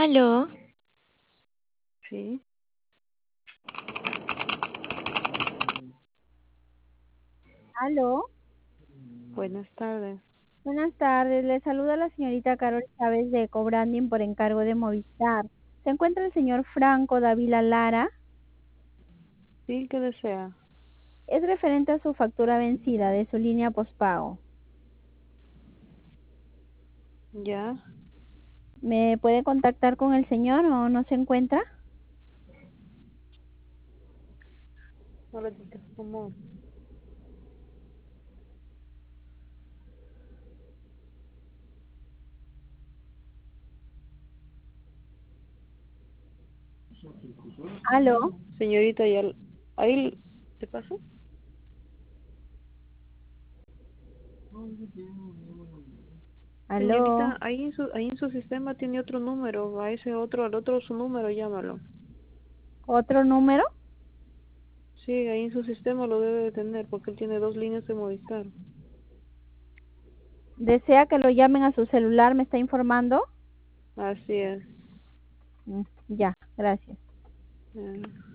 Aló, Sí, Aló, buenas tardes. buenas tardes. Le saluda la señorita Carol Chávez de Cobranding por encargo de Movistar. ¿Se encuentra el señor Franco Dávila Lara? Sí, ¿qué desea? Es referente a su factura vencida de su línea postpago. ¿Ya? ¿Me puede contactar con el señor o no se encuentra? Un ratito, ¿cómo? Aló, Señorita, ya... ¿Ahí te pasó? aló. Señorita, ahí en su sistema tiene otro número. A ese otro, al otro su número, llámalo. ¿Otro número? Sí, ahí en su sistema lo debe de tener porque él tiene dos líneas de Movistar. ¿Desea que lo llamen a su celular? ¿Me está informando? Así es. Ya, gracias. Ya.